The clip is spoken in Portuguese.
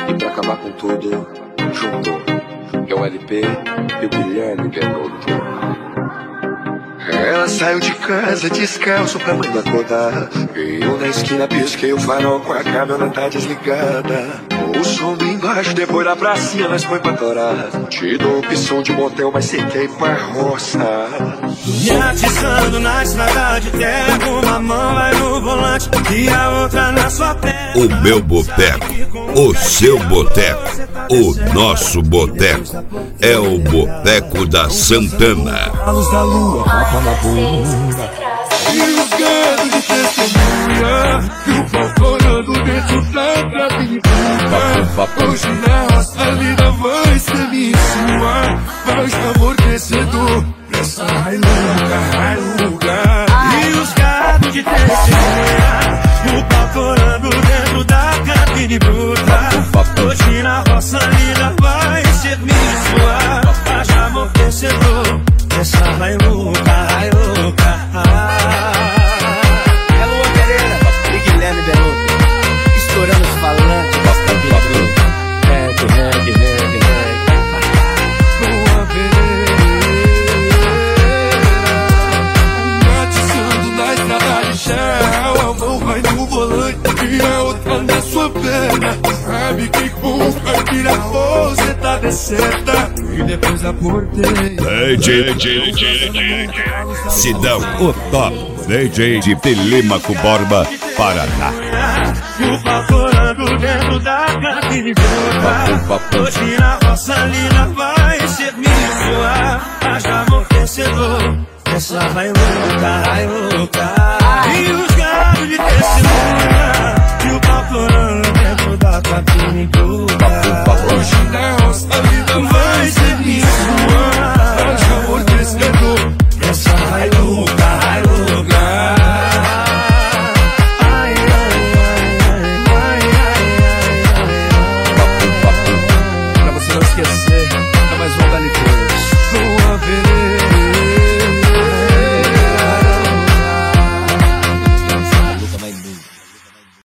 E pra acabar com tudo, juntou. É o LP e o Guilherme Benuto. Ela saiu de casa descalço pra mãe acordar. E eu na esquina pisquei o farol com a caminhoneta desligada. O som bem baixo, depois da pracinha nós foi pra torar. Te dou opção de motel, mas sentei pra roça. Me atiçando na estrada de terra, uma mão vai no volante e a outra na sua perna. O meu boteco, o seu boteco, o nosso boteco é o Boteco da Santana. A luz da lua, tapa na bunda. E os gatos de testemunha, e o pau torando dentro da cabine. Hoje na roça a vida vai ser minha e sua. Mas amortecedor, essa railuga. E os gatos de testemunha, e o pau torando dentro da cabine bruta. Hoje na roça a vida vai ser minha e sua. Mas amortecedor, essa railuga. É Luan Pereira e Guilherme Benuto, estourando os falantes, bastante bruto. Reggae. Luan Pereira, matizando na estrada de chão. A mão vai no volante e a outra na sua perna. Sabe que com vai tirar você tá descendo. E depois a porteira DJ Sidão, o top DJ de Telêmaco Borba, Paraná. E o pau torando dentro da cabine bruta. Hoje na roça linda vai ser minha sua. Haja amortecedor, essa vai louca.